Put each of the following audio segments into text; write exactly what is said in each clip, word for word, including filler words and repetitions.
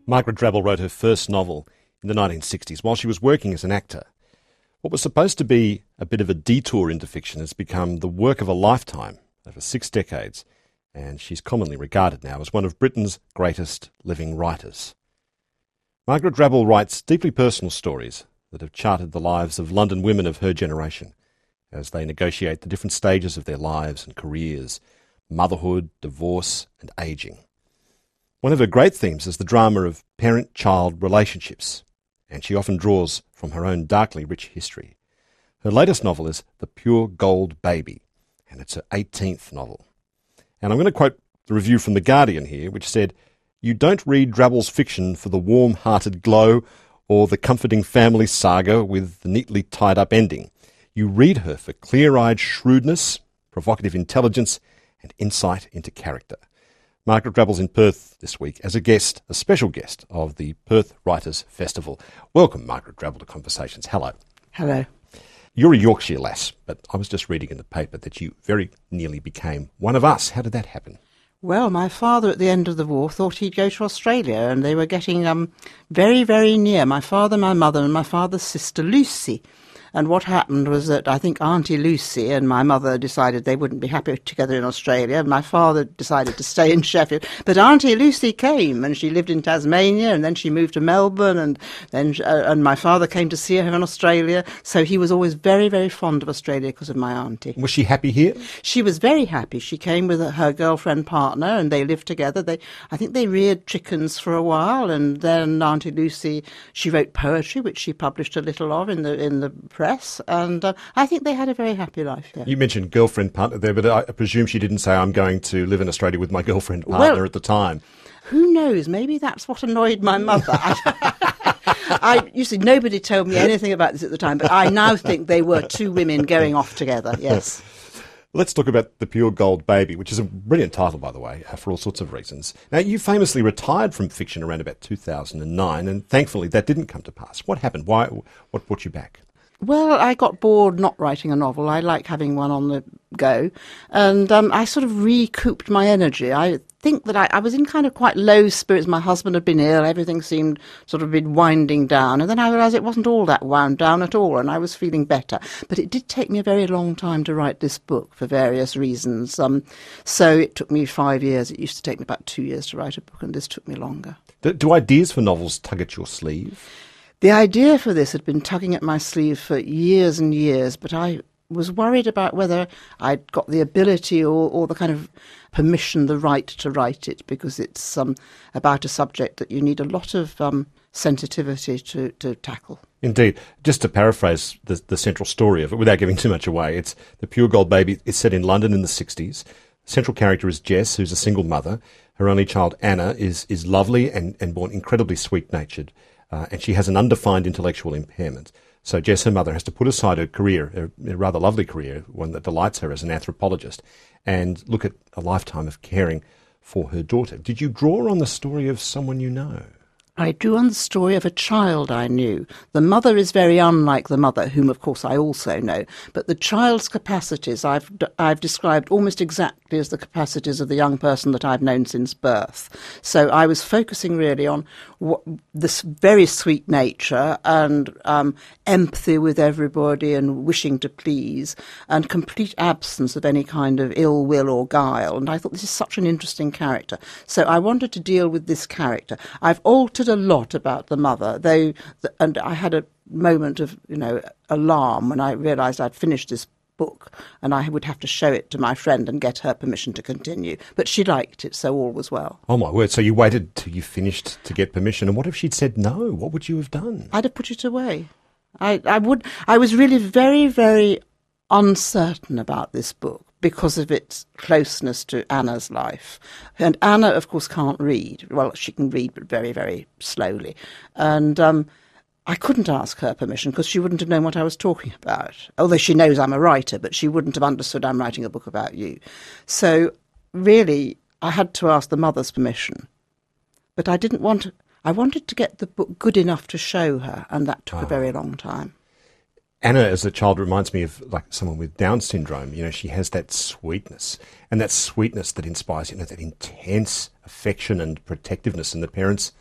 Margaret Drabble wrote her first novel in the nineteen sixties while she was working as an actor. What was supposed to be a bit of a detour into fiction has become the work of a lifetime over six decades, and she's commonly regarded now as one of Britain's greatest living writers. Margaret Drabble writes deeply personal stories that have charted the lives of London women of her generation as they negotiate the different stages of their lives and careers, motherhood, divorce and ageing. One of her great themes is the drama of parent-child relationships, and she often draws from her own darkly rich history. Her latest novel is The Pure Gold Baby, and it's her eighteenth novel. And I'm going to quote the review from The Guardian here, which said, "You don't read Drabble's fiction for the warm-hearted glow or the comforting family saga with the neatly tied-up ending. You read her for clear-eyed shrewdness, provocative intelligence, and insight into character." Margaret Drabble's in Perth this week as a guest, a special guest of the Perth Writers' Festival. Welcome, Margaret Drabble, to Conversations. Hello. Hello. You're a Yorkshire lass, but I was just reading in the paper that you very nearly became one of us. How did that happen? Well, my father at the end of the war thought he'd go to Australia, and they were getting um, very, very near, my father, my mother, and my father's sister Lucy. And what happened was that I think Auntie Lucy and my mother decided they wouldn't be happy together in Australia. My father decided to stay in Sheffield. But Auntie Lucy came, and she lived in Tasmania, and then she moved to Melbourne, and then uh, and my father came to see her in Australia. So he was always very, very fond of Australia because of my auntie. Was she happy here? She was very happy. She came with her girlfriend partner, and they lived together. They, I think they reared chickens for a while, and then Auntie Lucy, she wrote poetry, which she published a little of in the in the press, and uh, I think they had a very happy life. Yeah. You mentioned girlfriend partner there, but I presume she didn't say, "I'm going to live in Australia with my girlfriend partner," well, at the time. Who knows? Maybe that's what annoyed my mother. I, you see, nobody told me anything about this at the time, but I now think they were two women going off together, yes. Let's talk about The Pure Gold Baby, which is a brilliant title, by the way, for all sorts of reasons. Now, you famously retired from fiction around about two thousand nine, and thankfully that didn't come to pass. What happened? Why? What brought you back? Well, I got bored not writing a novel. I like having one on the go. And um, I sort of recouped my energy. I think that I, I was in kind of quite low spirits. My husband had been ill. Everything seemed sort of been winding down. And then I realised it wasn't all that wound down at all, and I was feeling better. But it did take me a very long time to write this book for various reasons. Um, so it took me five years. It used to take me about two years to write a book, and this took me longer. Do, do ideas for novels tug at your sleeve? The idea for this had been tugging at my sleeve for years and years, but I was worried about whether I'd got the ability or, or the kind of permission, the right to write it, because it's um, about a subject that you need a lot of um, sensitivity to, to tackle. Indeed. Just to paraphrase the, the central story of it, without giving too much away, it's The Pure Gold Baby. It's set in London in the sixties. The central character is Jess, who's a single mother. Her only child, Anna, is, is lovely and, and born incredibly sweet-natured. Uh, and she has an undefined intellectual impairment. So Jess, her mother, has to put aside her career, a, a rather lovely career, one that delights her as an anthropologist, and look at a lifetime of caring for her daughter. Did you draw on the story of someone you know? I drew on the story of a child I knew. The mother is very unlike the mother, whom of course I also know, but the child's capacities I've I've described almost exactly as the capacities of the young person that I've known since birth. So I was focusing really on what, this very sweet nature and um, empathy with everybody and wishing to please and complete absence of any kind of ill will or guile. And I thought this is such an interesting character. So I wanted to deal with this character. I've altered a lot about the mother, though, and I had a moment of, you know, alarm when I realised I'd finished this book and I would have to show it to my friend and get her permission to continue. But she liked it, so all was well. Oh, my word. So you waited till you finished to get permission. And what if she'd said no? What would you have done? I'd have put it away. I, I would. I was really very, very uncertain about this book because of its closeness to Anna's life. And Anna, of course, can't read. Well, she can read, but very, very slowly. And um, I couldn't ask her permission because she wouldn't have known what I was talking about. Although she knows I'm a writer, but she wouldn't have understood I'm writing a book about you. So really, I had to ask the mother's permission. But I didn't want to, I wanted to get the book good enough to show her, and that took oh. a very long time. Anna, as a child, reminds me of like someone with Down syndrome. You know, she has that sweetness, and that sweetness that inspires, you know, that intense affection and protectiveness. And the parents,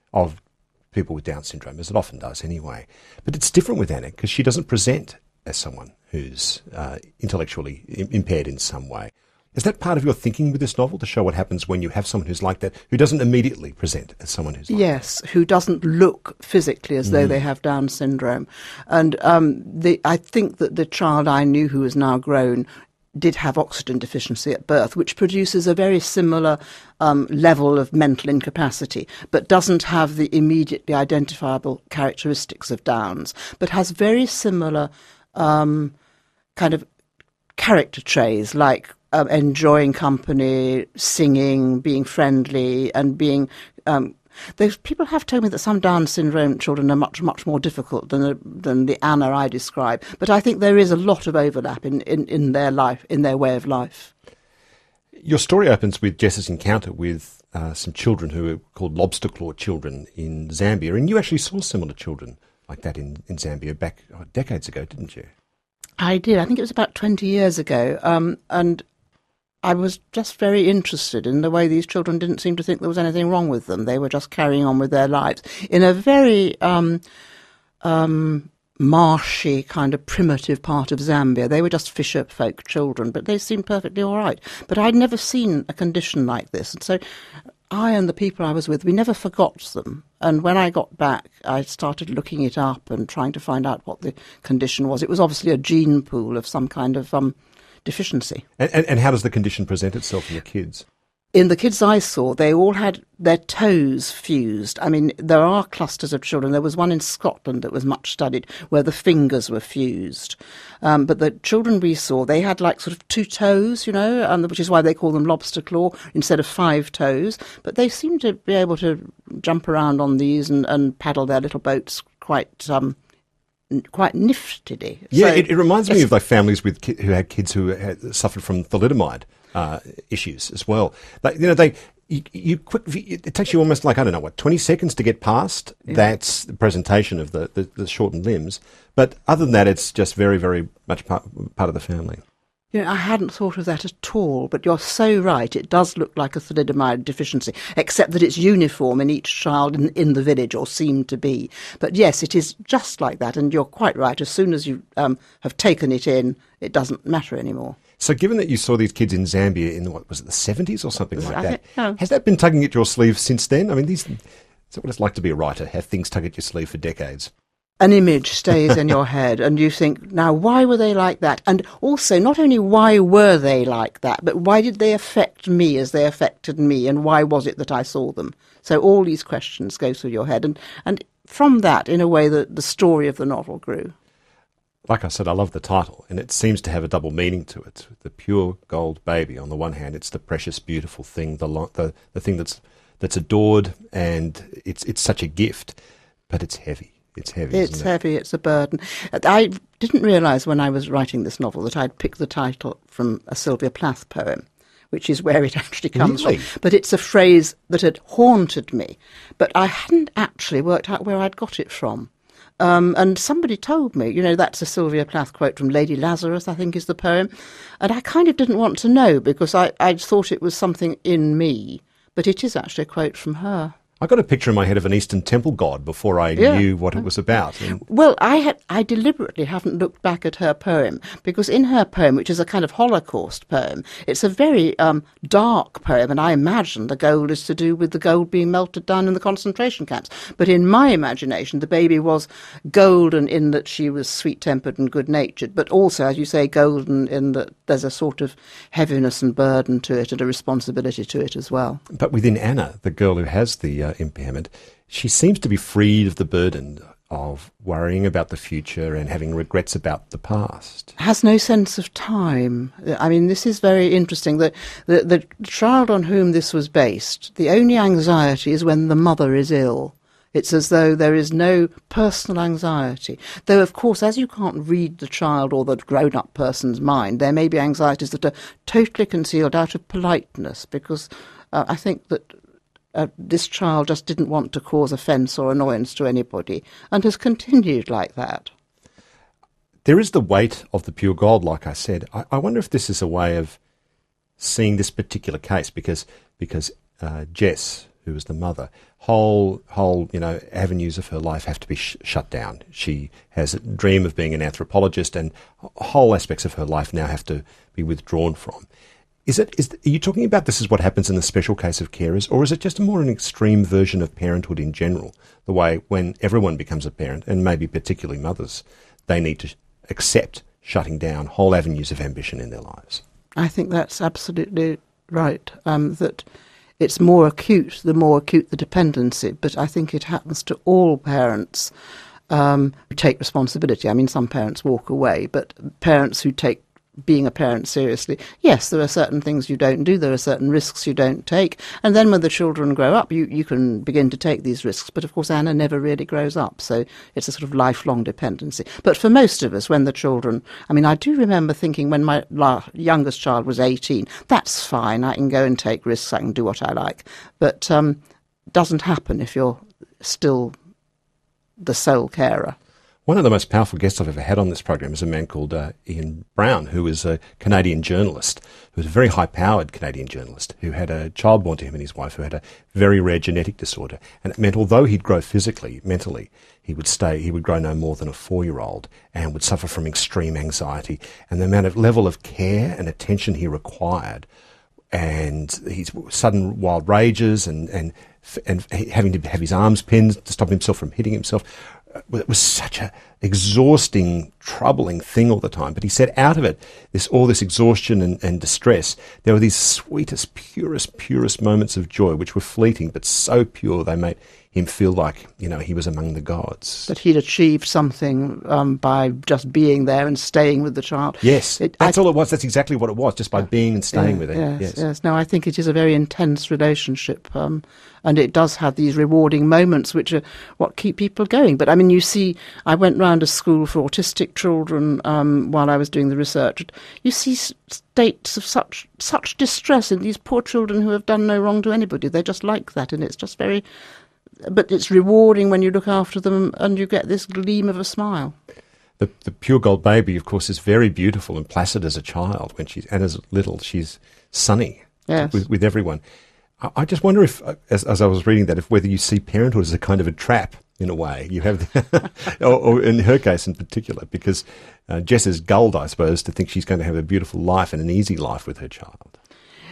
of people with Down syndrome, as it often does anyway. But it's different with Anna because she doesn't present as someone who's uh, intellectually im- impaired in some way. Is that part of your thinking with this novel, to show what happens when you have someone who's like that, who doesn't immediately present as someone who's like yes, that? Who doesn't look physically as mm. though they have Down syndrome. And um, the, I think that the child I knew who is now grown did have oxygen deficiency at birth, which produces a very similar um, level of mental incapacity, but doesn't have the immediately identifiable characteristics of Downs, but has very similar um, kind of character traits, like um, enjoying company, singing, being friendly, and being... Um, Those people have told me that some Down syndrome children are much, much more difficult than the, than the Anna I describe. But I think there is a lot of overlap in, in, in their life, in their way of life. Your story opens with Jess's encounter with uh, some children who are called lobster claw children in Zambia. And you actually saw similar children like that in, in Zambia back oh, decades ago, didn't you? I did. I think it was about twenty years ago. Um, and... I was just very interested in the way these children didn't seem to think there was anything wrong with them. They were just carrying on with their lives in a very um, um, marshy, kind of primitive part of Zambia. They were just fisher folk children, but they seemed perfectly all right. But I'd never seen a condition like this. And so I and the people I was with, we never forgot them. And when I got back, I started looking it up and trying to find out what the condition was. It was obviously a gene pool of some kind of... Um, deficiency. And, and, and how does the condition present itself in the kids? In the kids I saw, they all had their toes fused. I mean, there are clusters of children. There was one in Scotland that was much studied where the fingers were fused. Um, but the children we saw, they had like sort of two toes, you know, and which is why they call them lobster claw instead of five toes. But they seemed to be able to jump around on these and, and paddle their little boats quite... Um, quite niftily. Yeah, so it, it reminds me of like families with ki- who had kids who had suffered from thalidomide uh, issues as well. But, you know, they you, you quick it takes you almost like, I don't know what, twenty seconds to get past yeah. that's the presentation of the, the, the shortened limbs. But other than that, it's just very, very much part, part of the family. You know, I hadn't thought of that at all, but you're so right. It does look like a thalidomide deficiency, except that it's uniform in each child in, in the village, or seemed to be. But yes, it is just like that, and you're quite right. As soon as you um, have taken it in, it doesn't matter anymore. So given that you saw these kids in Zambia in, what was it, the seventies or something like I that, think, yeah. has that been tugging at your sleeve since then? I mean, these, is that what it's like to be a writer, have things tug at your sleeve for decades? An image stays in your head and you think, now, why were they like that? And also, not only why were they like that, but why did they affect me as they affected me, and why was it that I saw them? So all these questions go through your head. And, and from that, in a way, the, the story of the novel grew. Like I said, I love the title, and it seems to have a double meaning to it. The pure gold baby, on the one hand, it's the precious, beautiful thing, the lo- the, the thing that's that's adored, and it's it's such a gift, but it's heavy. It's heavy, It's isn't it? heavy, it's a burden. I didn't realise when I was writing this novel that I'd picked the title from a Sylvia Plath poem, which is where it actually comes really? from. But it's a phrase that had haunted me, but I hadn't actually worked out where I'd got it from. Um, and somebody told me, you know, that's a Sylvia Plath quote from Lady Lazarus, I think is the poem. And I kind of didn't want to know because I, I thought it was something in me, but it is actually a quote from her. I got a picture in my head of an Eastern temple god before I Yeah. knew what it was about. And Well, I had I deliberately haven't looked back at her poem because in her poem, which is a kind of Holocaust poem, it's a very um, dark poem, and I imagine the gold is to do with the gold being melted down in the concentration camps. But in my imagination, the baby was golden in that she was sweet-tempered and good-natured, but also, as you say, golden in that there's a sort of heaviness and burden to it and a responsibility to it as well. But within Anna, the girl who has the uh, impairment, she seems to be freed of the burden of worrying about the future and having regrets about the past. Has no sense of time. I mean, this is very interesting. The, the, the child on whom this was based, the only anxiety is when the mother is ill. It's as though there is no personal anxiety. Though, of course, as you can't read the child or the grown-up person's mind, there may be anxieties that are totally concealed out of politeness, because uh, I think that uh, this child just didn't want to cause offence or annoyance to anybody and has continued like that. There is the weight of the pure gold, like I said. I, I wonder if this is a way of seeing this particular case, because because uh, Jess, who was the mother, whole, whole, you know, avenues of her life have to be sh- shut down. She has a dream of being an anthropologist, and whole aspects of her life now have to be withdrawn from. Is it? Is are you talking about this is what happens in the special case of carers, or is it just a more an extreme version of parenthood in general? The way when everyone becomes a parent, and maybe particularly mothers, they need to accept shutting down whole avenues of ambition in their lives. I think that's absolutely right. Um, that it's more acute, the more acute the dependency. But I think it happens to all parents um, who take responsibility. I mean, some parents walk away, but parents who take being a parent seriously, yes, there are certain things you don't do, there are certain risks you don't take, and then when the children grow up, you, you can begin to take these risks. But of course, Anna never really grows up, so it's a sort of lifelong dependency. But for most of us, when the children, I mean, I do remember thinking when my la- youngest child was eighteen, that's fine, I can go and take risks, I can do what I like. But um, it doesn't happen if you're still the sole carer. One of the most powerful guests I've ever had on this program is a man called uh, Ian Brown, who is a Canadian journalist, who was a very high-powered Canadian journalist, who had a child born to him and his wife who had a very rare genetic disorder. And it meant although he'd grow physically, mentally, he would stay, he would grow no more than a four-year-old and would suffer from extreme anxiety. And the amount of level of care and attention he required, and his sudden wild rages and, and, and having to have his arms pinned to stop himself from hitting himself, it was such a exhausting, troubling thing all the time. But he said out of it, this all this exhaustion and, and distress, there were these sweetest, purest, purest moments of joy, which were fleeting, but so pure they made him feel like, you know, he was among the gods. That he'd achieved something um, by just being there and staying with the child. Yes, it, that's I, all it was. That's exactly what it was, just by being and staying yeah, with it. Yes, yes, yes. No, I think it is a very intense relationship, um, and it does have these rewarding moments which are what keep people going. But, I mean, you see, I went round a school for autistic children um, while I was doing the research. You see states of such such distress in these poor children who have done no wrong to anybody. They're just like that, and it's just very... But it's rewarding when you look after them and you get this gleam of a smile. The, the pure gold baby, of course, is very beautiful and placid as a child. When she's and as little, she's sunny yes. with, with everyone. I, I just wonder if, as, as I was reading that, if whether you see parenthood as a kind of a trap in a way. You have, the or, or in her case in particular, because uh, Jess is gulled, I suppose, to think she's going to have a beautiful life and an easy life with her child.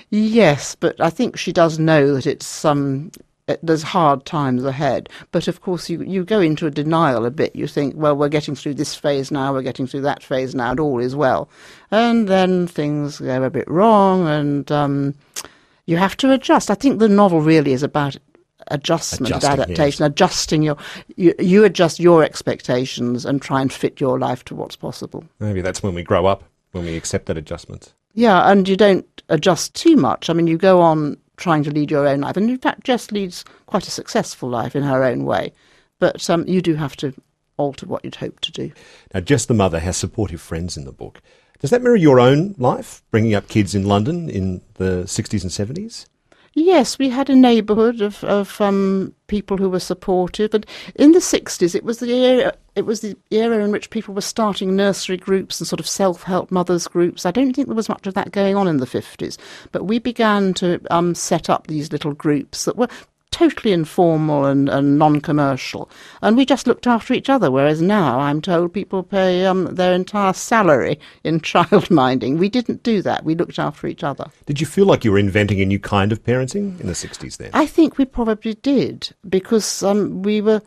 Yes, but I think she does know that it's some. Um, There's hard times ahead. But, of course, you, you go into a denial a bit. You think, well, we're getting through this phase now, we're getting through that phase now, and all is well. And then things go a bit wrong, and um, you have to adjust. I think the novel really is about adjustment, Adjusting, adaptation, yes. adjusting your... You, you adjust your expectations and try and fit your life to what's possible. Maybe that's when we grow up, when we accept that adjustment. Yeah, and you don't adjust too much. I mean, you go on trying to lead your own life. And in fact, Jess leads quite a successful life in her own way. But um, you do have to alter what you'd hoped to do. Now, Jess the mother has supportive friends in the book. Does that mirror your own life, bringing up kids in London in the sixties and seventies? Yes, we had a neighbourhood of, of um, people who were supportive. And in the sixties, it was the era, it was the era in which people were starting nursery groups and sort of self-help mothers groups. I don't think there was much of that going on in the fifties. But we began to um, set up these little groups that were totally informal and, and non-commercial. And we just looked after each other, whereas now I'm told people pay um, their entire salary in childminding. We didn't do that. We looked after each other. Did you feel like you were inventing a new kind of parenting in the sixties then? I think we probably did, because um, we were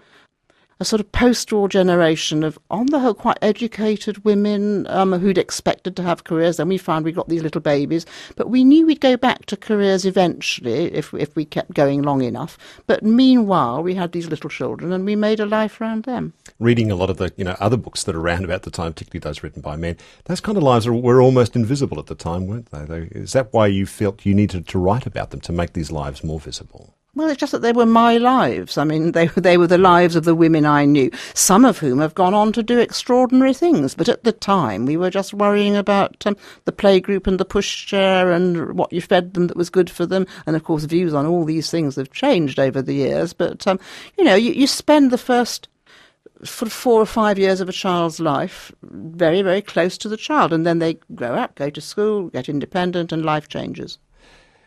a sort of post-war generation of, on the whole, quite educated women um, who'd expected to have careers. Then we found we got these little babies. But we knew we'd go back to careers eventually if if we kept going long enough. But meanwhile, we had these little children and we made a life around them. Reading a lot of the you know other books that are around about the time, particularly those written by men, those kind of lives are, were almost invisible at the time, weren't they? they? Is that why you felt you needed to write about them, to make these lives more visible? Well, it's just that they were my lives. I mean, they, they were the lives of the women I knew, some of whom have gone on to do extraordinary things. But at the time, we were just worrying about um, the playgroup and the pushchair and what you fed them that was good for them. And, of course, views on all these things have changed over the years. But, um, you know, you, you spend the first sort of four or five years of a child's life very, very close to the child. And then they grow up, go to school, get independent, and life changes.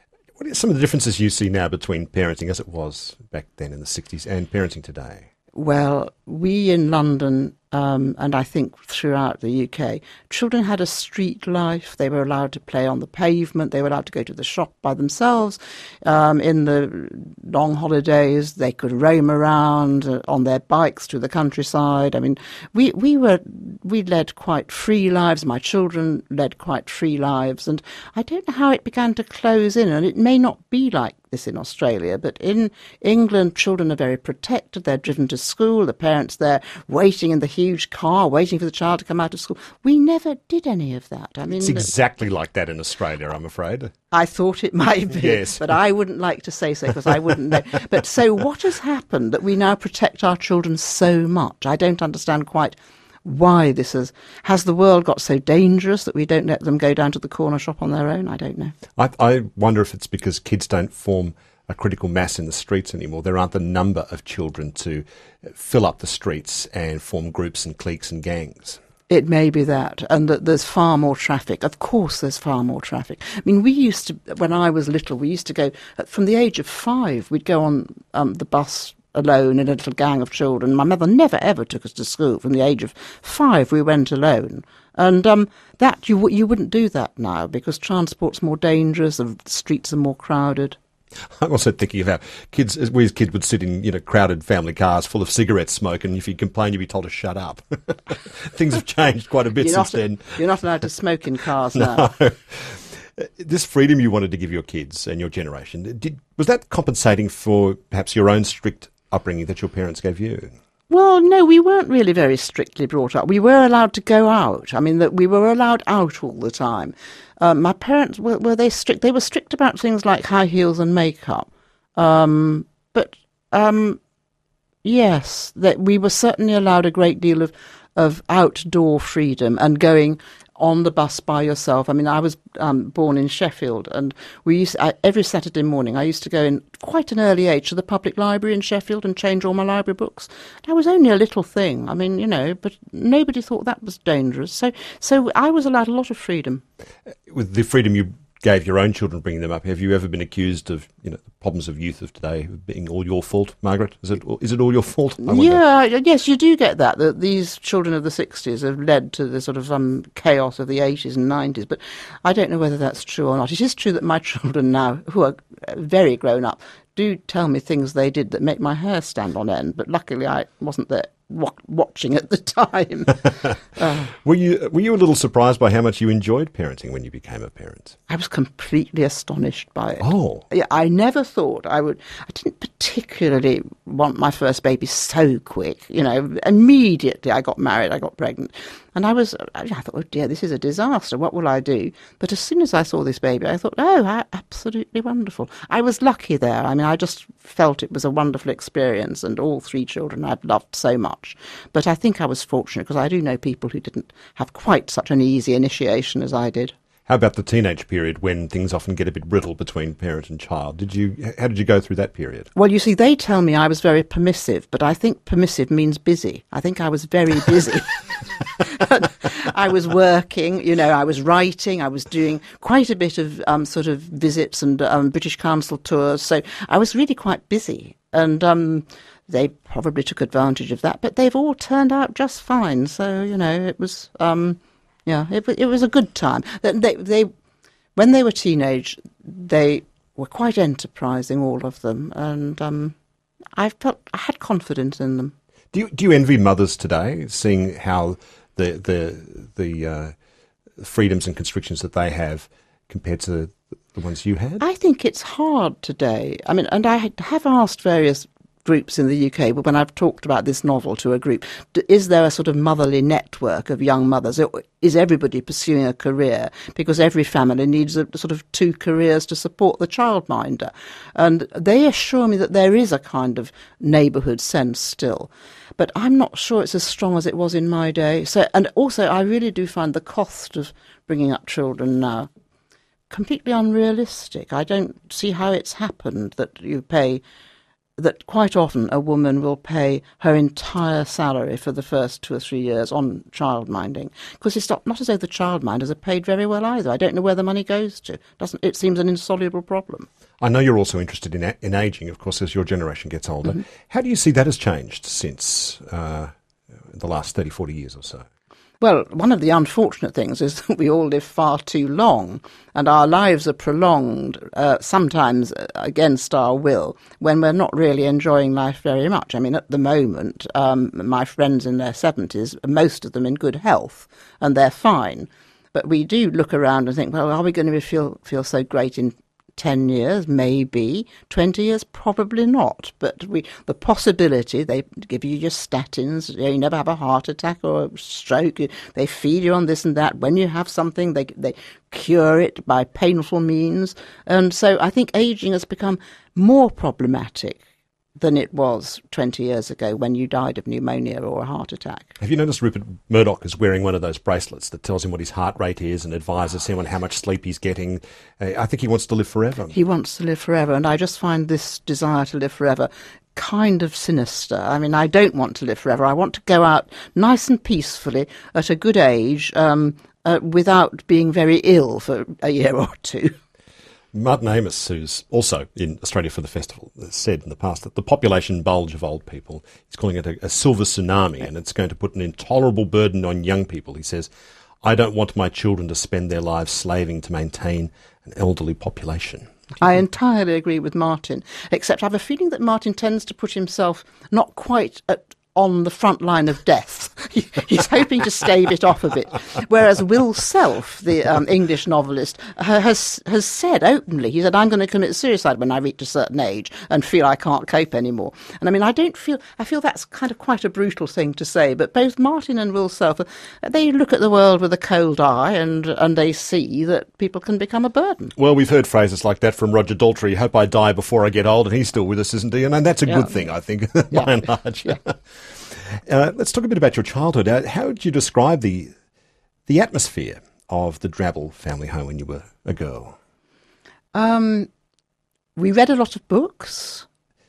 What are some of the differences you see now between parenting as it was back then in the sixties and parenting today? Well, we in London, um, and I think throughout the U K, children had a street life. They were allowed to play on the pavement. They were allowed to go to the shop by themselves. Um, in the long holidays, they could roam around uh, on their bikes through the countryside. I mean, we we were we led quite free lives. My children led quite free lives, and I don't know how it began to close in. And it may not be like this in Australia, but in England, children are very protected. They're driven to school. The parents there waiting in the huge car, waiting for the child to come out of school. We never did any of that. I mean, it's exactly like that in Australia, I'm afraid. I thought it might be, yes. But I wouldn't like to say so because I wouldn't know. But so what has happened that we now protect our children so much? I don't understand quite why this is. Has the world got so dangerous that we don't let them go down to the corner shop on their own? I don't know. I, I wonder if it's because kids don't form a critical mass in the streets anymore. There aren't the number of children to fill up the streets and form groups and cliques and gangs. It may be that, and that there's far more traffic. Of course there's far more traffic. I mean, we used to, when I was little, we used to go, from the age of five, we'd go on um, the bus alone in a little gang of children. My mother never ever took us to school. From the age of five, we went alone. And um, that you you wouldn't do that now because transport's more dangerous, the streets are more crowded. I'm also thinking of how kids, we as kids would sit in, you know, crowded family cars full of cigarette smoke, and if you complain, you'd be told to shut up. Things have changed quite a bit you're since not, then. You're not allowed to smoke in cars no. now. This freedom you wanted to give your kids and your generation, did, was that compensating for perhaps your own strict upbringing that your parents gave you? Well, no, we weren't really very strictly brought up. We were allowed to go out. I mean, that we were allowed out all the time. Um, my parents, were, were they strict? They were strict about things like high heels and makeup. Um, but, um, yes, that we were certainly allowed a great deal of, of outdoor freedom and going on the bus by yourself. I mean, I was um, born in Sheffield, and we used I, every Saturday morning I used to go in quite an early age to the public library in Sheffield and change all my library books. I was only a little thing. I mean, you know, but nobody thought that was dangerous. So, so I was allowed a lot of freedom. With the freedom you gave your own children bringing them up, have you ever been accused of, you know, the problems of youth of today being all your fault, Margaret? Is it is it all your fault? I wonder. Yeah, yes, you do get that, that these children of the sixties have led to the sort of um, chaos of the eighties and nineties, but I don't know whether that's true or not. It is true that my children now, who are very grown up, do tell me things they did that make my hair stand on end, but luckily I wasn't there watching at the time. uh, were you were you a little surprised by how much you enjoyed parenting when you became a parent? I was completely astonished by it. Oh, yeah, I never thought I would. I didn't particularly want my first baby so quick. You know, immediately I got married, I got pregnant, and I was. I thought, oh dear, this is a disaster. What will I do? But as soon as I saw this baby, I thought, oh, how absolutely wonderful. I was lucky there. I mean, I just felt it was a wonderful experience, and all three children I've loved so much. But I think I was fortunate because I do know people who didn't have quite such an easy initiation as I did. How about the teenage period when things often get a bit brittle between parent and child? Did you? How did you go through that period? Well, you see, they tell me I was very permissive, but I think permissive means busy. I think I was very busy. I was working, you know, I was writing, I was doing quite a bit of um, sort of visits and um, British Council tours. So I was really quite busy. And um, they probably took advantage of that, but they've all turned out just fine. So, you know, it was... Um, Yeah, it, it was a good time. They, they, when they were teenage, they were quite enterprising, all of them, and um, I felt I had confidence in them. Do you do you envy mothers today, seeing how the the the uh, freedoms and constrictions that they have compared to the ones you had? I think it's hard today. I mean, and I have asked various groups in the U K, but when I've talked about this novel to a group, is there a sort of motherly network of young mothers? Is everybody pursuing a career? Because every family needs a sort of two careers to support the childminder. And they assure me that there is a kind of neighbourhood sense still. But I'm not sure it's as strong as it was in my day. So, and also, I really do find the cost of bringing up children now completely unrealistic. I don't see how it's happened that you pay... that quite often a woman will pay her entire salary for the first two or three years on childminding, because it's not, not as though the childminders are paid very well either. I don't know where the money goes to. Doesn't it seems an insoluble problem? I know you're also interested in, a- in ageing, of course, as your generation gets older. Mm-hmm. How do you see that has changed since uh, the last thirty, forty years or so? Well, one of the unfortunate things is that we all live far too long, and our lives are prolonged, uh, sometimes against our will, when we're not really enjoying life very much. I mean, at the moment, um, my friends in their seventies, most of them in good health, and they're fine. But we do look around and think, well, are we going to feel feel so great in ten years? Maybe. twenty years? Probably not. But we, the possibility, they give you your statins, you know, you never have a heart attack or a stroke, they feed you on this and that. When you have something, they they cure it by painful means. And so I think ageing has become more problematic than it was twenty years ago when you died of pneumonia or a heart attack. Have you noticed Rupert Murdoch is wearing one of those bracelets that tells him what his heart rate is and advises him on how much sleep he's getting? Uh, I think he wants to live forever. He wants to live forever, and I just find this desire to live forever kind of sinister. I mean, I don't want to live forever. I want to go out nice and peacefully at a good age um, uh, without being very ill for a year or two. Martin Amis, who's also in Australia for the festival, has said in the past that the population bulge of old people, he's calling it a, a silver tsunami, and it's going to put an intolerable burden on young people. He says, I don't want my children to spend their lives slaving to maintain an elderly population. I entirely agree with Martin, except I have a feeling that Martin tends to put himself not quite at on the front line of death. He's hoping to stave it off a bit. Whereas Will Self, the um, English novelist, has has said openly, he said, I'm going to commit suicide when I reach a certain age and feel I can't cope anymore. And I mean, I don't feel, I feel that's kind of quite a brutal thing to say, but both Martin and Will Self, they look at the world with a cold eye and, and they see that people can become a burden. Well, we've heard phrases like that from Roger Daltrey, hope I die before I get old, and he's still with us, isn't he? And that's a yeah. good thing, I think, by yeah. and large. Yeah. Uh, let's talk a bit about your childhood. Uh, how would you describe the the atmosphere of the Drabble family home when you were a girl? Um, we read a lot of books.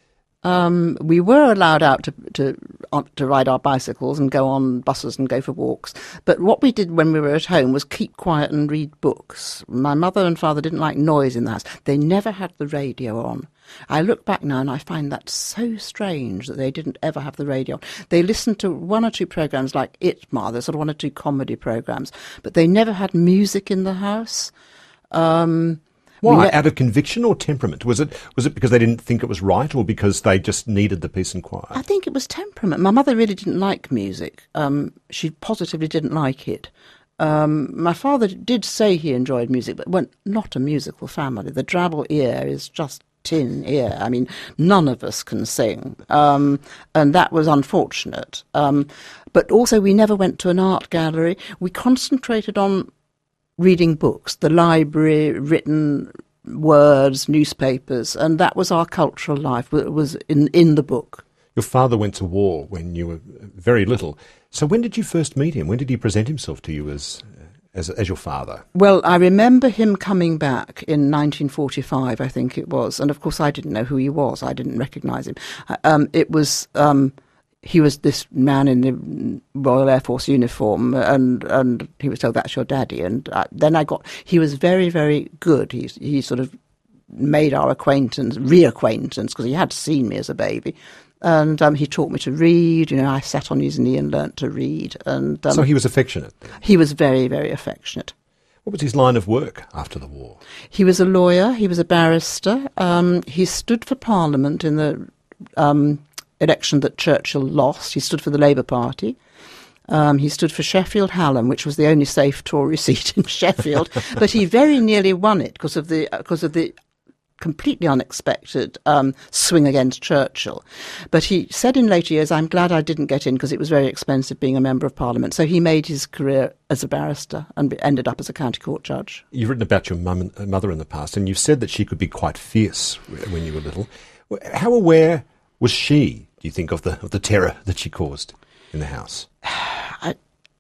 Um, we were allowed out to, to to ride our bicycles and go on buses and go for walks. But what we did when we were at home was keep quiet and read books. My mother and father didn't like noise in the house. They never had the radio on. I look back now and I find that so strange that they didn't ever have the radio on. They listened to one or two programmes like Itmar, there's sort of one or two comedy programmes, but they never had music in the house. Um, Why? Ne- Out of conviction or temperament? Was it was it because they didn't think it was right or because they just needed the peace and quiet? I think it was temperament. My mother really didn't like music. Um, she positively didn't like it. Um, my father did say he enjoyed music, but we're not a musical family. The Drabble ear is just tin ear. I mean, none of us can sing, um, and that was unfortunate. Um, but also, we never went to an art gallery. We concentrated on reading books, the library, written words, newspapers, and that was our cultural life. It was in, in the book. Your father went to war when you were very little. So when did you first meet him? When did he present himself to you as as, as your father? Well, I remember him coming back in nineteen forty-five, I think it was. And of course, I didn't know who he was. I didn't recognise him. Um, it was... Um, He was this man in the Royal Air Force uniform, and, and he was told, that's your daddy. And I, then I got, he was very, very good. He, he sort of made our acquaintance, reacquaintance, because he had seen me as a baby. And um, he taught me to read. You know, I sat on his knee and learnt to read. And um, So he was affectionate? He was very, very affectionate. What was his line of work after the war? He was a lawyer. He was a barrister. Um, he stood for Parliament in the... Um, election that Churchill lost. He stood for the Labour Party. Um, he stood for Sheffield Hallam, which was the only safe Tory seat in Sheffield, but he very nearly won it because of the because of the completely unexpected um, swing against Churchill. But he said in later years, I'm glad I didn't get in because it was very expensive being a member of Parliament. So he made his career as a barrister and ended up as a county court judge. You've written about your mum and mother in the past, and you've said that she could be quite fierce when you were little. How aware was she, do you think, of the of the terror that she caused in the house? I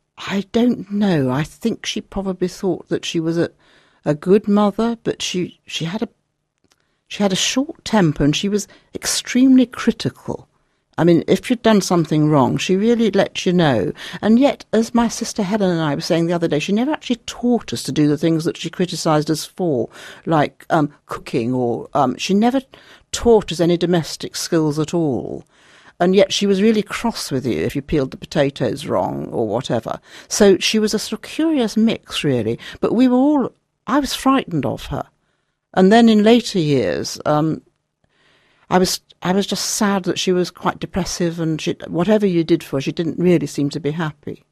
I don't know. I think she probably thought that she was a a good mother, but she she had a she had a short temper and she was extremely critical. I mean, if you'd done something wrong, she really let you know. And yet, as my sister Helen and I were saying the other day, she never actually taught us to do the things that she criticised us for, like um, cooking, or um, she never taught us any domestic skills at all. And yet she was really cross with you if you peeled the potatoes wrong or whatever. So she was a sort of curious mix, really. But we were all, I was frightened of her. And then in later years, um, I was I was just sad that she was quite depressive, and she, whatever you did for her, she didn't really seem to be happy.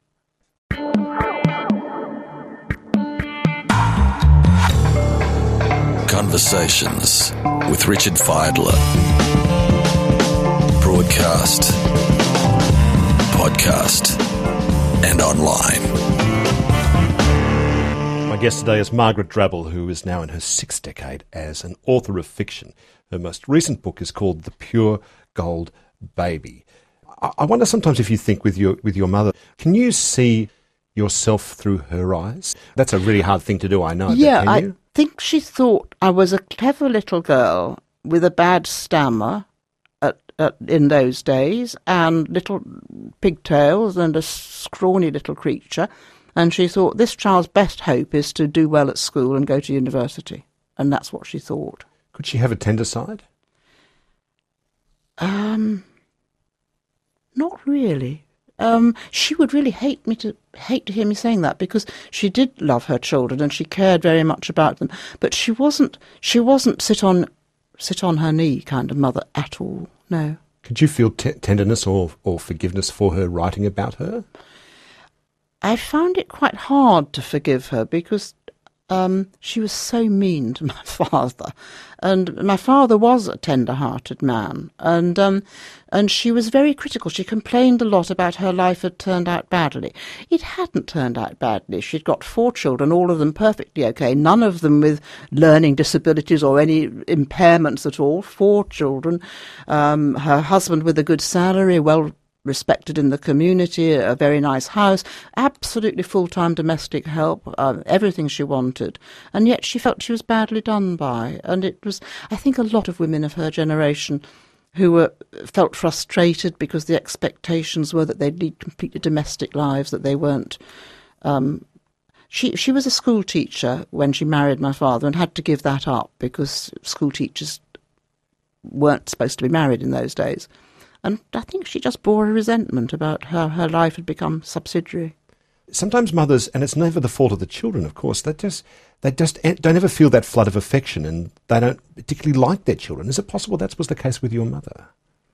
Conversations with Richard Fidler. Broadcast, podcast, and online. My guest today is Margaret Drabble, who is now in her sixth decade as an author of fiction. Her most recent book is called The Pure Gold Baby. I wonder sometimes if you think with your with your mother, can you see yourself through her eyes? That's a really hard thing to do, I know. Yeah, but can you? I think she thought I was a clever little girl with a bad stammer at, at, in those days, and little pigtails and a scrawny little creature. And she thought this child's best hope is to do well at school and go to university. And that's what she thought. Could she have a tender side? Um, not really. Um, she would really hate me to hate to hear me saying that, because she did love her children and she cared very much about them. But she wasn't. She wasn't sit on sit on her knee kind of mother at all. No. Could you feel t- tenderness or or forgiveness for her writing about her? I found it quite hard to forgive her because um, she was so mean to my father, and my father was a tender-hearted man, and um, and she was very critical. She complained a lot about her life had turned out badly. It hadn't turned out badly. She'd got four children, all of them perfectly okay, none of them with learning disabilities or any impairments at all. Four children, um, her husband with a good salary, well respected in the community, a very nice house, absolutely full-time domestic help, uh, everything she wanted. And yet she felt she was badly done by. And it was, I think, a lot of women of her generation who were felt frustrated because the expectations were that they'd lead completely domestic lives, that they weren't. Um, she she was a school teacher when she married my father and had to give that up because school teachers weren't supposed to be married in those days. And I think she just bore a resentment about how her life had become subsidiary. Sometimes mothers, and it's never the fault of the children, of course, they just they just don't ever feel that flood of affection, and they don't particularly like their children. Is it possible that was the case with your mother?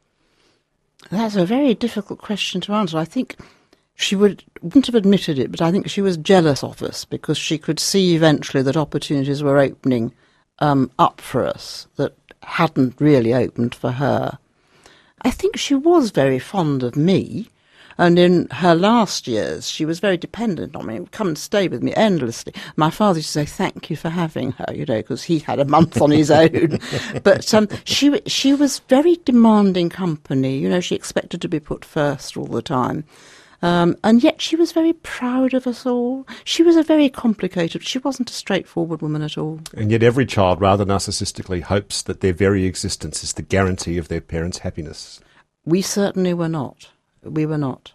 That's a very difficult question to answer. I think she would, wouldn't have admitted it, but I think she was jealous of us because she could see eventually that opportunities were opening um, up for us that hadn't really opened for her. I think she was very fond of me, and in her last years she was very dependent on me, come and stay with me endlessly. My father used to say, thank you for having her, you know, because he had a month on his own. But um, she she was very demanding company, you know, she expected to be put first all the time. Um, and yet she was very proud of us all. She was a very complicated, she wasn't a straightforward woman at all. And yet every child, rather narcissistically, hopes that their very existence is the guarantee of their parents' happiness. We certainly were not. We were not.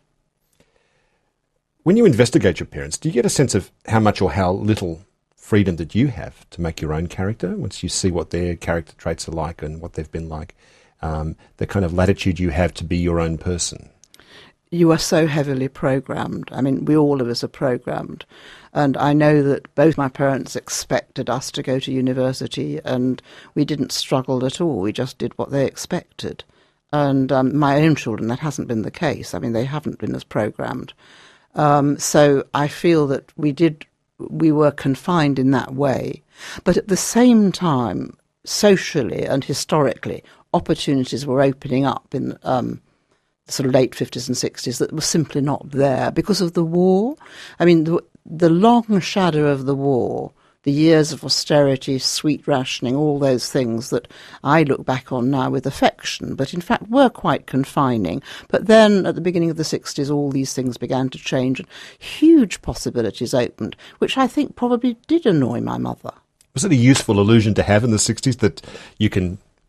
When you investigate your parents, do you get a sense of how much or how little freedom did you have to make your own character once you see what their character traits are like and what they've been like, um, the kind of latitude you have to be your own person? You are so heavily programmed. I mean, we all of us are programmed. And I know that both my parents expected us to go to university, and we didn't struggle at all. We just did what they expected. And um, my own children, that hasn't been the case. I mean, they haven't been as programmed. Um, so I feel that we did, we were confined in that way. But at the same time, socially and historically, opportunities were opening up in um sort of late fifties and sixties that were simply not there because of the war. I mean, the, the long shadow of the war, the years of austerity, sweet rationing, all those things that I look back on now with affection, but in fact were quite confining. But then at the beginning of the sixties, all these things began to change and huge possibilities opened, which I think probably did annoy my mother. Was it a useful illusion to have in the sixties that you can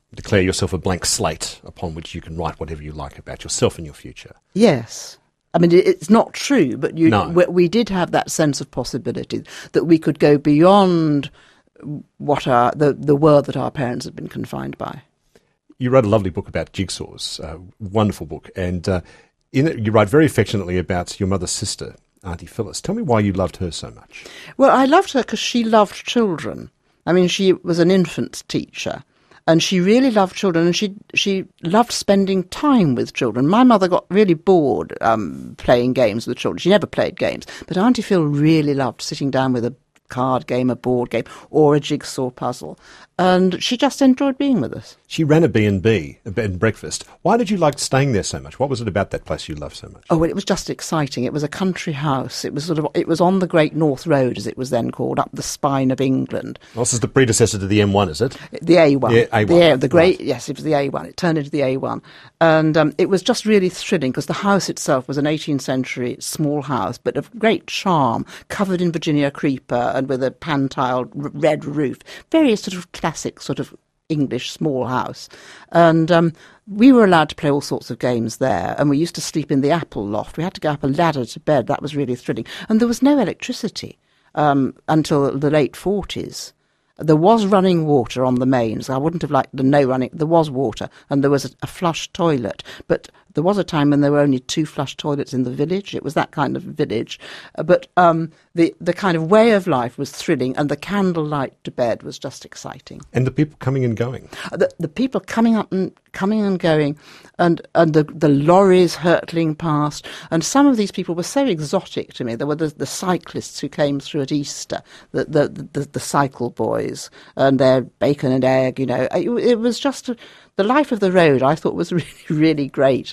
declare yourself a blank slate upon which you can write whatever you like about yourself and your future. Yes. I mean, it- it's not true, but you, No. we, we did have that sense of possibility that we could go beyond what our, the, the world that our parents had been confined by. You wrote a lovely book about jigsaws, a wonderful book, and uh, in it you write very affectionately about your mother's sister, Auntie Phyllis. Tell me why you loved her so much. Well, I loved her because she loved children. I mean, she was an infant teacher, and she really loved children, and she she loved spending time with children. My mother got really bored um, playing games with children. She never played games, but Auntie Phil really loved sitting down with a card game, a board game, or a jigsaw puzzle, and she just enjoyed being with us. She ran a B and B, a bed and breakfast. Why did you like staying there so much? What was it about that place you loved so much? Oh, well, it was just exciting. It was a country house. It was sort of, it was on the Great North Road, as it was then called, up the spine of England. Well, this is the predecessor to the M one, is it? The A one. Yeah, A one. The, A- the great, Right. yes, it was the A one. It turned into the A one. And um, it was just really thrilling because the house itself was an eighteenth century small house, but of great charm, covered in Virginia creeper and with a pan-tiled r- red roof. Very sort of classic sort of English small house. And um, we were allowed to play all sorts of games there, and we used to sleep in the apple loft. We had to go up a ladder to bed. That was really thrilling. And there was no electricity um, until the late forties. There was running water on the mains. I wouldn't have liked the no running. There was water, and there was a, a flush toilet. But there was a time when there were only two flush toilets in the village. It was that kind of village. Uh, But um, the the kind of way of life was thrilling, and the candlelight to bed was just exciting. And the people coming and going. The, the people coming up and coming and going, and and the the lorries hurtling past, and some of these people were so exotic to me. There were the, the cyclists who came through at Easter, the the, the the cycle boys, and their bacon and egg. You know, it, it was just a, the life of the road. I thought was really really great.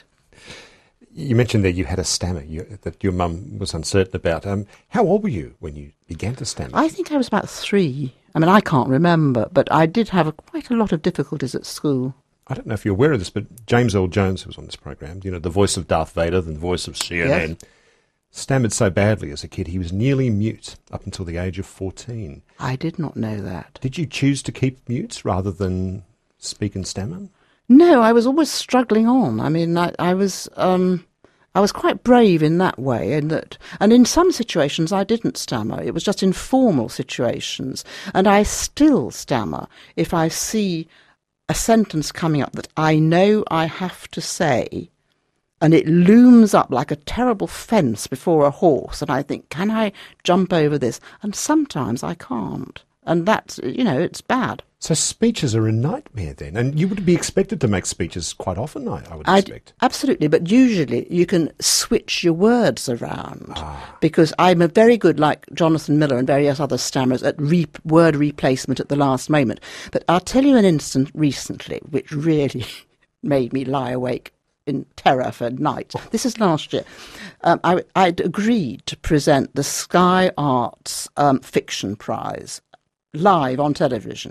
You mentioned that you had a stammer you, that your mum was uncertain about. Um, how old were you when you began to stammer? I think I was about three. I mean, I can't remember, but I did have a, quite a lot of difficulties at school. I don't know if you're aware of this, but James Earl Jones, who was on this program, you know, the voice of Darth Vader, the voice of C N N, Yes. stammered so badly as a kid he was nearly mute up until the age of fourteen. I did not know that. Did you choose to keep mute rather than speak and stammer? No, I was always struggling on. I mean, I, I was um, I was quite brave in that way, and that, and in some situations I didn't stammer. It was just in formal situations, and I still stammer if I see a sentence coming up that I know I have to say, and it looms up like a terrible fence before a horse, and I think, can I jump over this? And sometimes I can't, and that's, you know, it's bad. So speeches are a nightmare then, and you would be expected to make speeches quite often, I, I would I'd- expect. absolutely, but usually you can switch your words around Ah. because I'm a very good, like Jonathan Miller and various other stammerers, at re- word replacement at the last moment. But I'll tell you an instance recently which really made me lie awake in terror for nights. This is last year. Um, I, I'd agreed to present the Sky Arts um, Fiction Prize live on television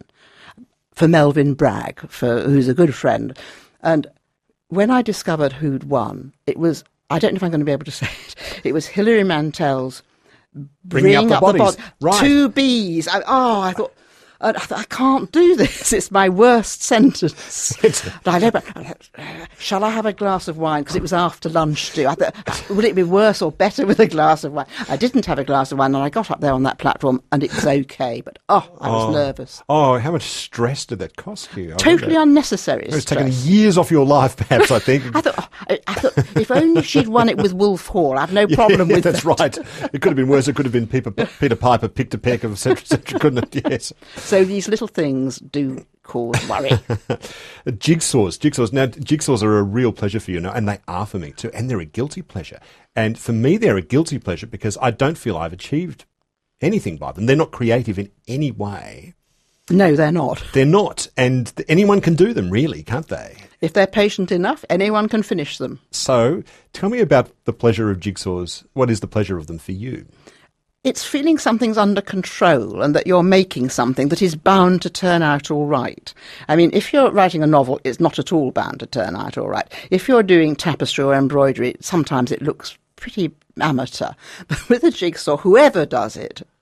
for Melvyn Bragg, for, who's a good friend. And when I discovered who'd won, it was, I don't know if I'm going to be able to say it, it was Hilary Mantel's Bringing Up the Bodies. Right. Two B's. I, oh, I thought, I, I can't do this. It's my worst sentence. I never, shall I have a glass of wine? Because it was after lunch too. I thought, would it be worse or better with a glass of wine? I didn't have a glass of wine, and I got up there on that platform, and it was okay. But oh, I was Oh. nervous. Oh, how much stress did that cost you? I Totally wonder. unnecessary. It was taking stress. years off your life, perhaps, I think. I thought, oh, I, I thought, if only she'd won it with Wolf Hall, I've no problem Yeah, with that's that. right. It could have been worse. It could have been Peter, Peter Piper, picked a peck of et cetera, et cetera, couldn't it? Yes. So these little things do cause worry. Jigsaws. Jigsaws. Now, jigsaws are a real pleasure for you now, and they are for me too, and they're a guilty pleasure. And for me, they're a guilty pleasure because I don't feel I've achieved anything by them. They're not creative in any way. No, they're not. They're not. And th- anyone can do them, really, can't they? If they're patient enough, anyone can finish them. So tell me about the pleasure of jigsaws. What is the pleasure of them for you? It's feeling something's under control and that you're making something that is bound to turn out all right. I mean, if you're writing a novel, it's not at all bound to turn out all right. If you're doing tapestry or embroidery, sometimes it looks pretty amateur. But with a jigsaw, whoever does it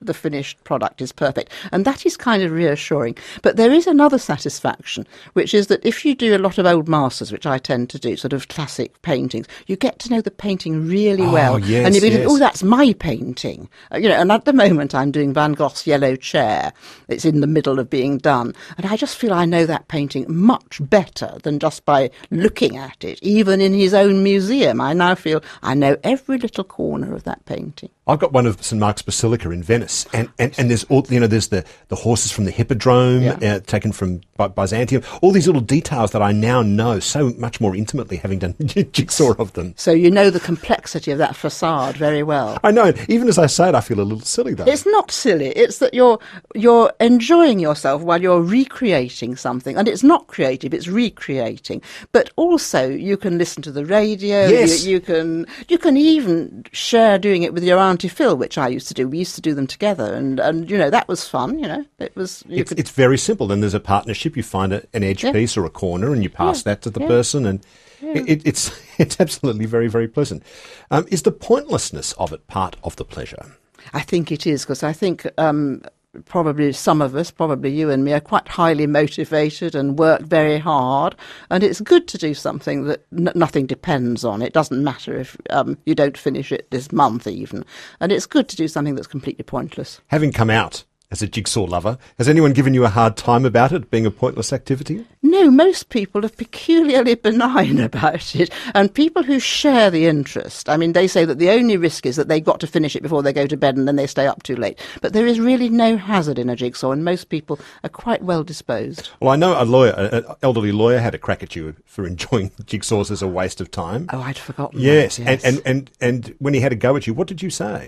the finished product is perfect. And that is kind of reassuring. But there is another satisfaction, which is that if you do a lot of old masters, which I tend to do, sort of classic paintings, you get to know the painting really Oh, well. yes, and you begin, yes. oh, that's my painting. Uh, you know, and at the moment I'm doing Van Gogh's Yellow Chair. It's in the middle of being done. And I just feel I know that painting much better than just by looking at it. Even in his own museum, I now feel I know every little corner of that painting. I've got one of Saint Mark's Basilica in Venice, and, and, and there's all, you know, there's the, the horses from the Hippodrome, Yeah. uh, taken from By- Byzantium, all these little details that I now know so much more intimately, having done jigsaw of them. So you know the complexity of that facade very well. I know, even as I say it, I feel a little silly though. It's not silly. It's that you're you're enjoying yourself while you're recreating something, and it's not creative; it's recreating. But also, you can listen to the radio. Yes. You, you can you can even share doing it with your Auntie Phil, which I used to do. We used to do them together, and, and you know that was fun. You know, it was. You It's, could, it's very simple. Then there's a partnership. You find a, an edge Yeah. piece or a corner, and you pass Yeah. that to the Yeah. person, and it, it, it's it's absolutely very, very pleasant. Um, is the pointlessness of it part of the pleasure? I think it is, because I think um, probably some of us, probably you and me, are quite highly motivated and work very hard. And it's good to do something that n- nothing depends on. It doesn't matter if um, you don't finish it this month even. And it's good to do something that's completely pointless. Having come out as a jigsaw lover, has anyone given you a hard time about it being a pointless activity? No, most people are peculiarly benign about it. And people who share the interest, I mean, they say that the only risk is that they've got to finish it before they go to bed and then they stay up too late. But there is really no hazard in a jigsaw, and most people are quite well disposed. Well, I know a lawyer, an elderly lawyer, had a crack at you for enjoying jigsaws as a waste of time. Oh, I'd forgotten Yes, that, yes. And, and, and, and when he had a go at you, what did you say?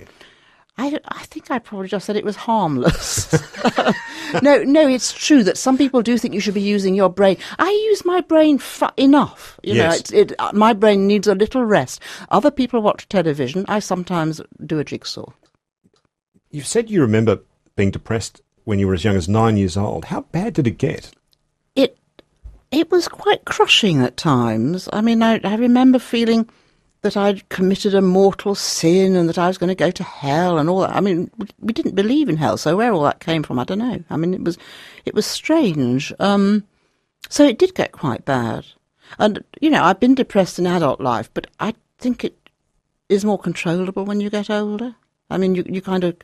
I, I think I probably just said it was harmless. no, no, it's true that some people do think you should be using your brain. I use my brain fu- enough. You know, Yes. it's, it, uh, my brain needs a little rest. Other people watch television. I sometimes do a jigsaw. You've said you remember being depressed when you were as young as nine years old. How bad did it get? It it was quite crushing at times. I mean, I, I remember feeling that I'd committed a mortal sin and that I was going to go to hell and all that. I mean, we, we didn't believe in hell, so where all that came from, I don't know. I mean, it was it was strange. Um, so it did get quite bad. And, you know, I've been depressed in adult life, but I think it is more controllable when you get older. I mean, you, you kind of...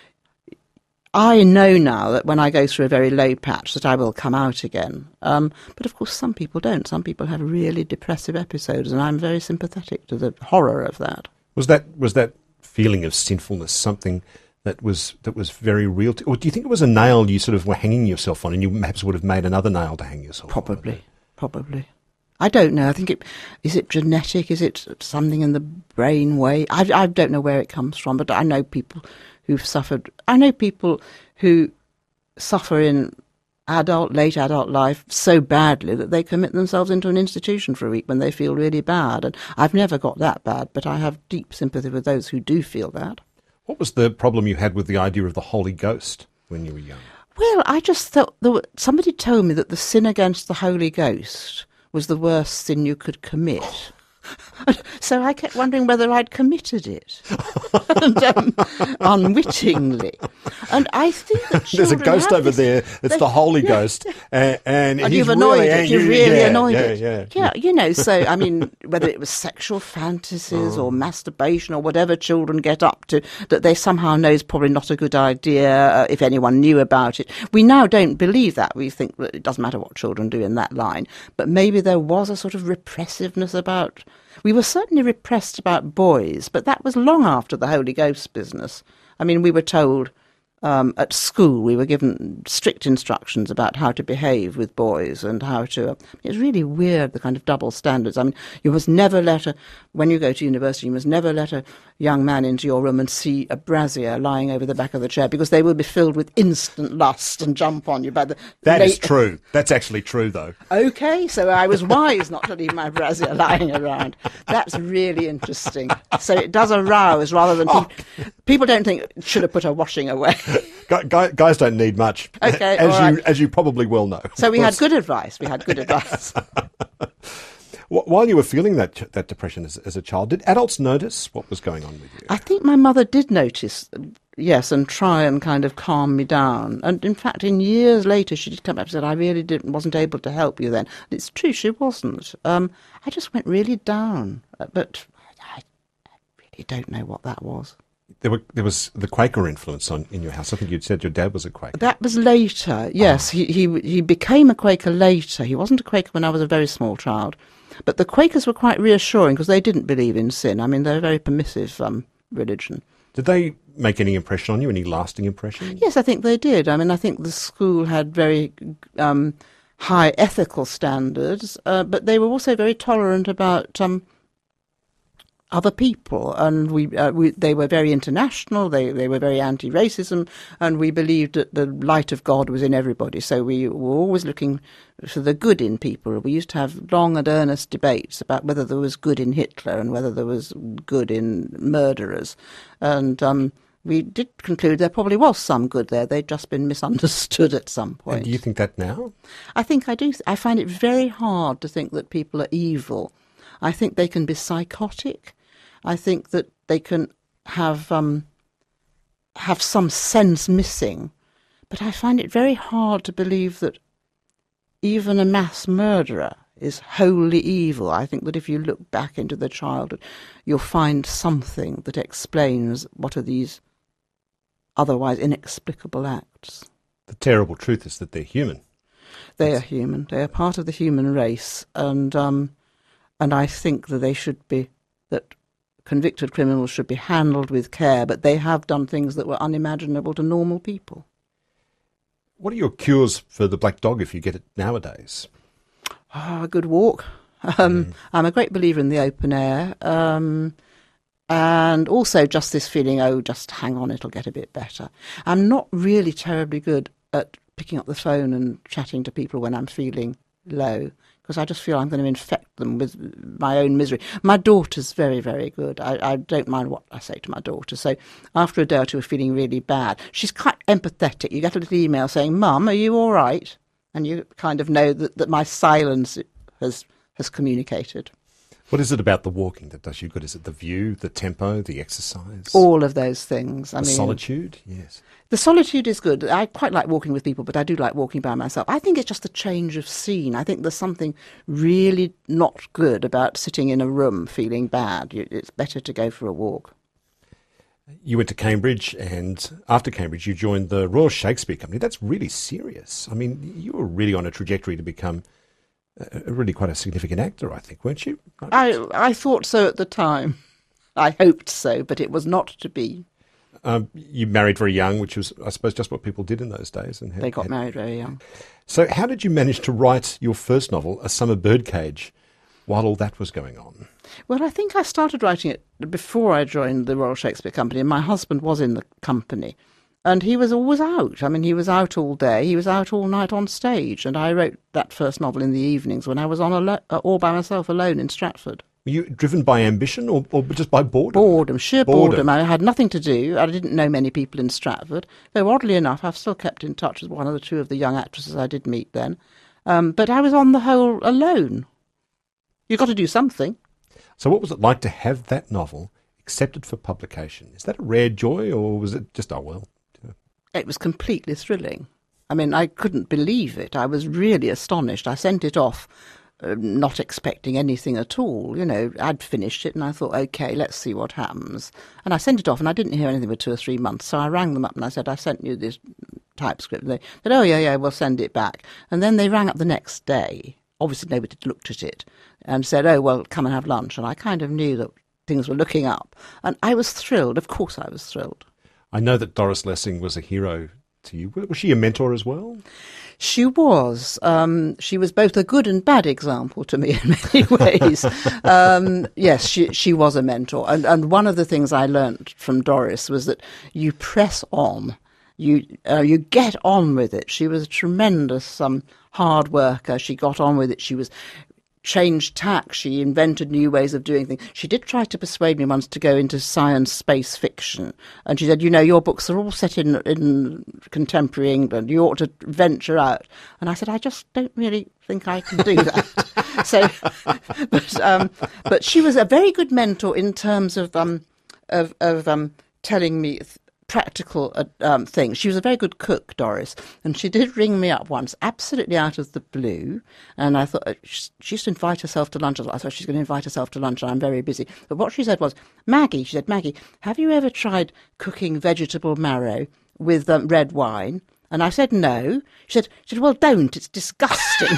I know now that when I go through a very low patch that I will come out again. Um, but of course some people don't. Some people have really depressive episodes, and I'm very sympathetic to the horror of that. Was that was that feeling of sinfulness something that was that was very real to, or do you think it was a nail you sort of were hanging yourself on, and you perhaps would have made another nail to hang yourself on? Probably, probably. I don't know. I think it is it genetic? Is it something in the brain way? I, I don't know where it comes from, but I know people who've suffered. I know people who suffer in adult, late adult life so badly that they commit themselves into an institution for a week when they feel really bad. And I've never got that bad, but I have deep sympathy with those who do feel that. What was the problem you had with the idea of the Holy Ghost when you were young? Well, I just thought there were, somebody told me that the sin against the Holy Ghost was the worst sin you could commit. So I kept wondering whether I'd committed it, and, um, unwittingly. And I think that There's a children ghost have over this- there. It's they- the Holy yeah, Ghost, and, and, And he's you've annoyed really it. angry. You've really yeah, annoyed yeah, it. Yeah, Yeah, you know, so, I mean, whether it was sexual fantasies or masturbation or whatever children get up to, that they somehow know is probably not a good idea uh, if anyone knew about it. We now don't believe that. We think that it doesn't matter what children do in that line. But maybe there was a sort of repressiveness about... We were certainly repressed about boys, but that was long after the Holy Ghost business. I mean, we were told um, at school, we were given strict instructions about how to behave with boys and how to... Uh, it's really weird, the kind of double standards. I mean, you must never let a... When you go to university, you must never let a young man into your room and see a brassiere lying over the back of the chair, because they will be filled with instant lust and jump on you by the... That is late- true. That's actually true, though. Okay, so I was wise not to leave my brassiere lying around. That's really interesting. So it does arouse rather than... Oh. People, people don't think, should have put her washing away. Gu- gu- Guys don't need much, Okay, as all you right. as you probably well know. So we had good advice. We had good advice. Wh- While you were feeling that that depression as, as a child, did adults notice what was going on with you? I think my mother did notice, yes, and try and kind of calm me down. And in fact, in years later, she did come back and said, I really didn't, wasn't able to help you then. And it's true, she wasn't. Um, I just went really down. But I, I really don't know what that was. There were there was the Quaker influence on in your house. I think you'd said your dad was a Quaker. That was later, yes. Oh. He, he he became a Quaker later. He wasn't a Quaker when I was a very small child. But the Quakers were quite reassuring because they didn't believe in sin. I mean, they're a very permissive um, religion. Did they make any impression on you, any lasting impression? Yes, I think they did. I mean, I think the school had very um, high ethical standards, uh, but they were also very tolerant about um, other people, and we, uh, we they were very international, they, they were very anti-racism, and we believed that the light of God was in everybody, so we were always looking for the good in people. We used to have long and earnest debates about whether there was good in Hitler and whether there was good in murderers, and um, we did conclude there probably was some good there. They'd just been misunderstood at some point. And do you think that now? I think I do. I find it very hard to think that people are evil. I think they can be psychotic. I think that they can have um, have some sense missing. But I find it very hard to believe that even a mass murderer is wholly evil. I think that if you look back into their childhood, you'll find something that explains what are these otherwise inexplicable acts. The terrible truth is that they're human. They are human. They are part of the human race. And um, and I think that they should be, that convicted criminals should be handled with care, but they have done things that were unimaginable to normal people. What are your cures for the black dog if you get it nowadays? Oh, a good walk. Um, mm. I'm a great believer in the open air. Um, and also just this feeling, oh, just hang on, it'll get a bit better. I'm not really terribly good at picking up the phone and chatting to people when I'm feeling low, because I just feel I'm going to infect them with my own misery. My daughter's very, very good. I, I don't mind what I say to my daughter. So after a day or two of feeling really bad, she's quite empathetic. You get a little email saying, Mum, are you all right? And you kind of know that, that my silence has has communicated. What is it about the walking that does you good? Is it the view, the tempo, the exercise? All of those things. I the mean, solitude, yes. The solitude is good. I quite like walking with people, but I do like walking by myself. I think it's just a change of scene. I think there's something really not good about sitting in a room feeling bad. It's better to go for a walk. You went to Cambridge, and after Cambridge you joined the Royal Shakespeare Company. That's really serious. I mean, you were really on a trajectory to become a, really quite a significant actor, I think, weren't you? I, I thought so at the time. I hoped so, but it was not to be. Um, you married very young, which was, I suppose, just what people did in those days. And had, they got had... married very young. So how did you manage to write your first novel, A Summer Birdcage, while all that was going on? Well, I think I started writing it before I joined the Royal Shakespeare Company, and my husband was in the company. And he was always out. I mean, he was out all day. He was out all night on stage. And I wrote that first novel in the evenings when I was on alo- all by myself alone in Stratford. Were you driven by ambition or, or just by boredom? Boredom, sheer boredom. boredom. I had nothing to do. I didn't know many people in Stratford. Though, oddly enough, I've still kept in touch with one or two of the young actresses I did meet then. Um, but I was on the whole alone. You've got to do something. So what was it like to have that novel accepted for publication? Is that a rare joy, or was it just, oh, well? It was completely thrilling. I mean, I couldn't believe it. I was really astonished. I sent it off uh, not expecting anything at all. You know, I'd finished it and I thought, OK, let's see what happens. And I sent it off and I didn't hear anything for two or three months. So I rang them up and I said, I sent you this typescript. And they said, oh, yeah, yeah, we'll send it back. And then they rang up the next day. Obviously, nobody had looked at it and said, oh, well, come and have lunch. And I kind of knew that things were looking up. And I was thrilled. Of course I was thrilled. I know that Doris Lessing was a hero to you. Was she a mentor as well? She was. Um, she was both a good and bad example to me in many ways. um, yes, she she was a mentor. And, and one of the things I learnt from Doris was that you press on. You uh, you get on with it. She was a tremendous um, hard worker. She got on with it. She was changed tack. She invented new ways of doing things. She did try to persuade me once to go into science space fiction. And she said, you know, your books are all set in, in contemporary England. You ought to venture out. And I said, I just don't really think I can do that. So, but um, but she was a very good mentor in terms of um of of um telling me th- practical uh, um, things. She was a very good cook, Doris, and she did ring me up once, absolutely out of the blue, and I thought uh, she used to invite herself to lunch. I thought she's going to invite herself to lunch, and I'm very busy. But what she said was, Maggie, she said, Maggie, have you ever tried cooking vegetable marrow with um, red wine? And I said, no. She said, she said, well, don't, it's disgusting.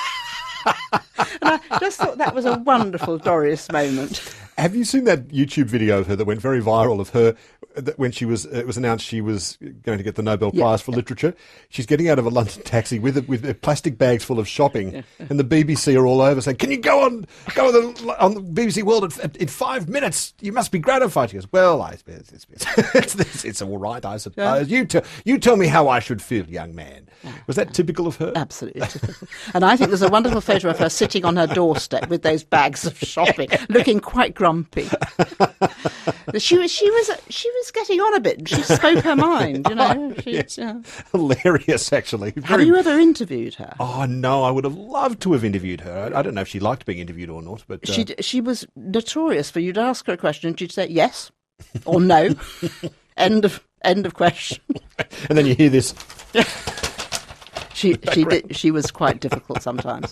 And I just thought that was a wonderful Doris moment. Have you seen that YouTube video of her that went very viral of her that when she was it was announced she was going to get the Nobel Yeah. Prize for Literature? She's getting out of a London taxi with with plastic bags full of shopping, Yeah. and the B B C are all over saying, "Can you go on go on the, on the B B C World in, in five minutes? You must be gratified." She goes, "Well, I, it's, it's, it's, it's, it's all right, I suppose. Yeah. You tell you tell me how I should feel, young man." Was that typical of her? Absolutely typical. And I think there's a wonderful photo of her sitting on her doorstep with those bags of shopping, looking quite grumpy. She was, she was, she was getting on a bit. She spoke her mind, you know. She, Yes. yeah. Hilarious, actually. Have Very- you ever interviewed her? Oh no, I would have loved to have interviewed her. I, I don't know if she liked being interviewed or not, but uh, She she was notorious for you'd ask her a question and she'd say yes or no. End of end of question. and then you hear this. She she did, she was quite difficult sometimes.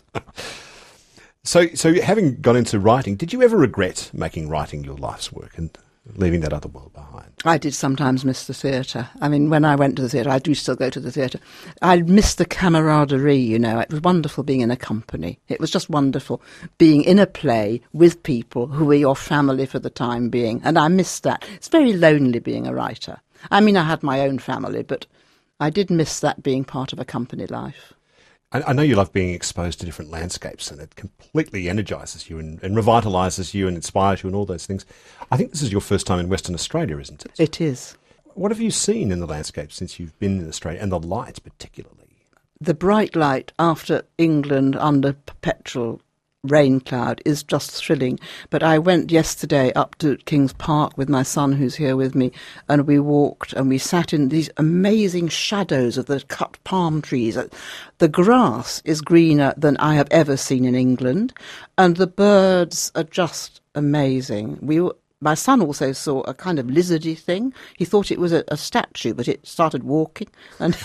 So, so having gone into writing, did you ever regret making writing your life's work and leaving that other world behind? I did sometimes miss the theatre. I mean, when I went to the theatre, I do still go to the theatre. I missed the camaraderie, you know. It was wonderful being in a company. It was just wonderful being in a play with people who were your family for the time being. And I missed that. It's very lonely being a writer. I mean, I had my own family, but I did miss that being part of a company life. I, I know you love being exposed to different landscapes, and it completely energises you and, and revitalises you and inspires you and all those things. I think this is your first time in Western Australia, isn't it? It is. What have you seen in the landscape since you've been in Australia, and the lights particularly? The bright light after England under perpetual rain cloud is just thrilling. But I went yesterday up to King's Park with my son, who's here with me, and we walked and we sat in these amazing shadows of the cut palm trees. The grass is greener than I have ever seen in England, and the birds are just amazing. We were, my son also saw a kind of lizardy thing. He thought it was a, a statue, but it started walking. And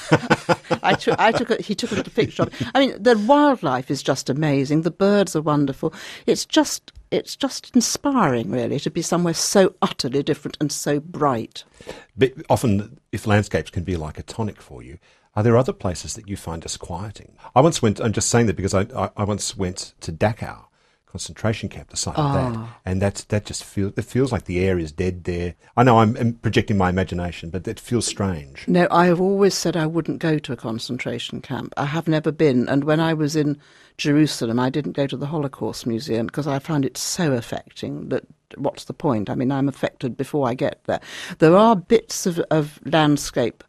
I took, I took a, he took a little picture of it. I mean, the wildlife is just amazing. The birds are wonderful. It's just, it's just inspiring, really, to be somewhere so utterly different and so bright. But often, if landscapes can be like a tonic for you, are there other places that you find disquieting? I once went, I'm just saying that because I, I, I once went to Dachau concentration camp, the site of that, and that that just feels it feels like the air is dead there. I know I'm, I'm projecting my imagination, but it feels strange. No, I have always said I wouldn't go to a concentration camp. I have never been, and when I was in Jerusalem, I didn't go to the Holocaust Museum because I found it so affecting that what's the point? I mean, I'm affected before I get there. There are bits of, of landscape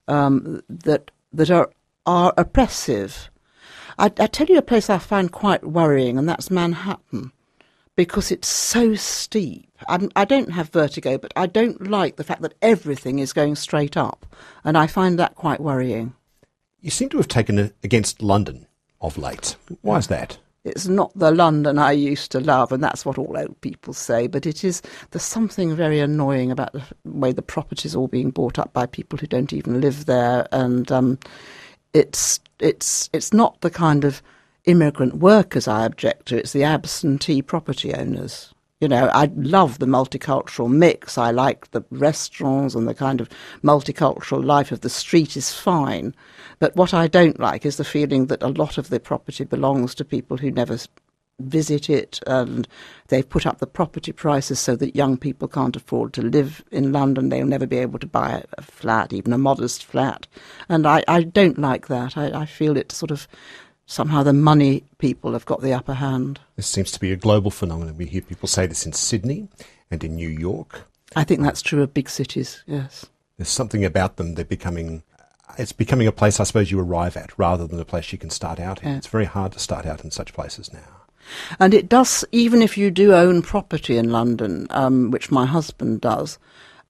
um, that that are are oppressive. I, I tell you a place I find quite worrying, and that's Manhattan, because it's so steep. I'm, I don't have vertigo, but I don't like the fact that everything is going straight up, and I find that quite worrying. You seem to have taken it against London of late. Why is that? It's not the London I used to love, and that's what all old people say, but it is, there's something very annoying about the way the property's all being bought up by people who don't even live there, and um, it's it's it's not the kind of immigrant workers I object to, it's the absentee property owners. You know, I love the multicultural mix. I like the restaurants and the kind of multicultural life of the street is fine. But what I don't like is the feeling that a lot of the property belongs to people who never visit it, and they've put up the property prices so that young people can't afford to live in London. They'll never be able to buy a flat, even a modest flat. And I, I don't like that. I, I feel it sort of somehow the money people have got the upper hand. This seems to be a global phenomenon. We hear people say this in Sydney and in New York. I think that's true of big cities, yes. There's something about them, they're becoming, it's becoming a place I suppose you arrive at rather than a place you can start out in. Yeah. It's very hard to start out in such places now. And it does, even if you do own property in London, um, which my husband does,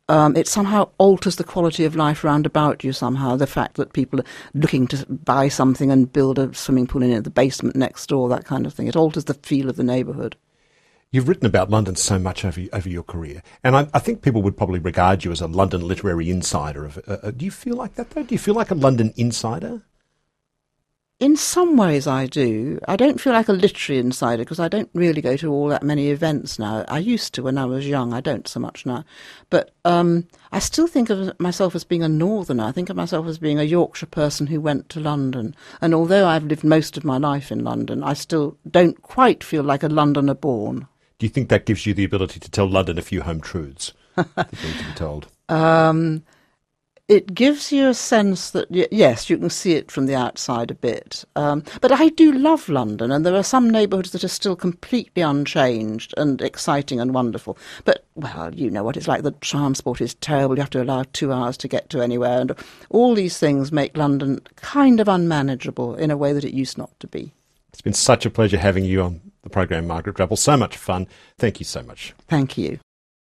Um, it somehow alters the quality of life round about you somehow. The fact that people are looking to buy something and build a swimming pool in the basement next door, that kind of thing. It alters the feel of the neighbourhood. You've written about London so much over over your career, and I, I think people would probably regard you as a London literary insider. Of, uh, do you feel like that, though? Do you feel like a London insider? In some ways I do. I don't feel like a literary insider because I don't really go to all that many events now. I used to when I was young. I don't so much now. But um, I still think of myself as being a northerner. I think of myself as being a Yorkshire person who went to London. And although I've lived most of my life in London, I still don't quite feel like a Londoner born. Do you think that gives you the ability to tell London a few home truths that need to be told? Um... It gives you a sense that, yes, you can see it from the outside a bit. Um, but I do love London, and there are some neighbourhoods that are still completely unchanged and exciting and wonderful. But, well, you know what it's like. The transport is terrible. You have to allow two hours to get to anywhere. And all these things make London kind of unmanageable in a way that it used not to be. It's been such a pleasure having you on the program, Margaret Drabble. So much fun. Thank you so much. Thank you.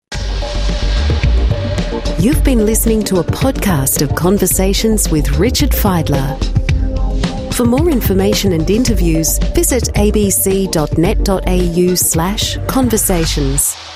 You've been listening to a podcast of Conversations with Richard Fidler. For more information and interviews, visit abc.net.au slash conversations.